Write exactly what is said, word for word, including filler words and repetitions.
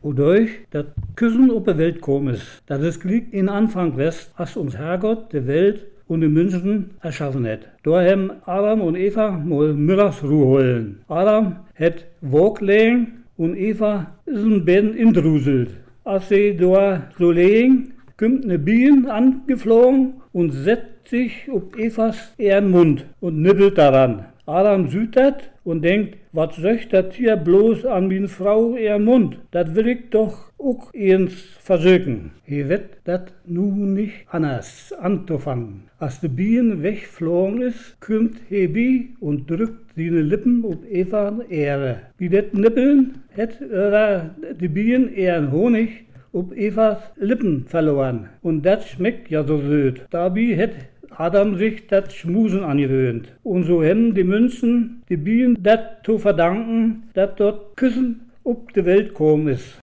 wodurch das Küssen auf die Welt gekommen ist. Das ist gleich in Anfang west, als uns Herrgott die Welt und die Menschen erschaffen hat. Da haben Adam und Eva mal Mittagsruhe holen. Adam hat Wog legen und Eva ist ein Bett indruselt. Als sie da so legen, kommt eine Biene angeflogen und setzt sich auf Evas Ehrenmund und nippelt daran. Adam sieht das und denkt, was soll das hier bloß an meine Frau ihren Mund? Das will ich doch auch eins versuchen. Hier wird das nun nicht anders anzufangen. Als die Biene weggeflogen ist, kommt Hebi und drückt seine Lippen auf Evas Ehre. Wie das Nippeln hat die Biene ihren Honig auf Evas Lippen verloren. Und das schmeckt ja so süß. Dabei hat Adam sich das Schmusen angewöhnt. Und so haben die Münzen die Bienen das zu verdanken, dass dort Küssen auf die Welt gekommen ist.